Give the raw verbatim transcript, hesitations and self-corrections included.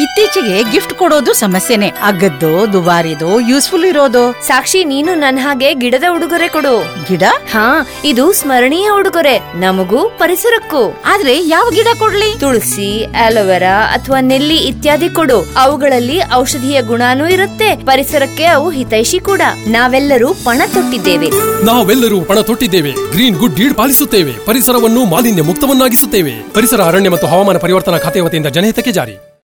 ಇತ್ತೀಚೆಗೆ ಗಿಫ್ಟ್ ಕೊಡೋದು ಸಮಸ್ಯೆನೆ. ಅಗ್ಗದ್ದು ದುಬಾರಿದು ಯೂಸ್ಫುಲ್ ಇರೋದು. ಸಾಕ್ಷಿ, ನೀನು ನನ್ ಹಾಗೆ ಗಿಡದ ಉಡುಗೊರೆ ಕೊಡು. ಗಿಡ? ಹಾ, ಇದು ಸ್ಮರಣೀಯ ಉಡುಗೊರೆ ನಮಗೂ ಪರಿಸರಕ್ಕೂ. ಆದ್ರೆ ಯಾವ ಗಿಡ ಕೊಡ್ಲಿ? ತುಳಸಿ, ಆಲೋವೆರಾ ಅಥವಾ ನೆಲ್ಲಿ ಇತ್ಯಾದಿ ಕೊಡು. ಅವುಗಳಲ್ಲಿ ಔಷಧೀಯ ಗುಣನೂ ಇರುತ್ತೆ, ಪರಿಸರಕ್ಕೆ ಅವು ಹಿತೈಷಿ ಕೂಡ. ನಾವೆಲ್ಲರೂ ಪಣ ತೊಟ್ಟಿದ್ದೇವೆ ನಾವೆಲ್ಲರೂ ಪಣ ತೊಟ್ಟಿದ್ದೇವೆ. ಗ್ರೀನ್ ಗುಡ್ ಡೀಡ್ ಪಾಲಿಸುತ್ತೇವೆ, ಪರಿಸರವನ್ನು ಮಾಲಿನ್ಯ ಮುಕ್ತವನ್ನಾಗಿಸುತ್ತೇವೆ. ಪರಿಸರ, ಅರಣ್ಯ ಮತ್ತು ಹವಾಮಾನ ಪರಿವರ್ತನಾ ಖಾತೆ ವತಿಯಿಂದ ಜನಹಿತಕ್ಕೆ ಜಾರಿ.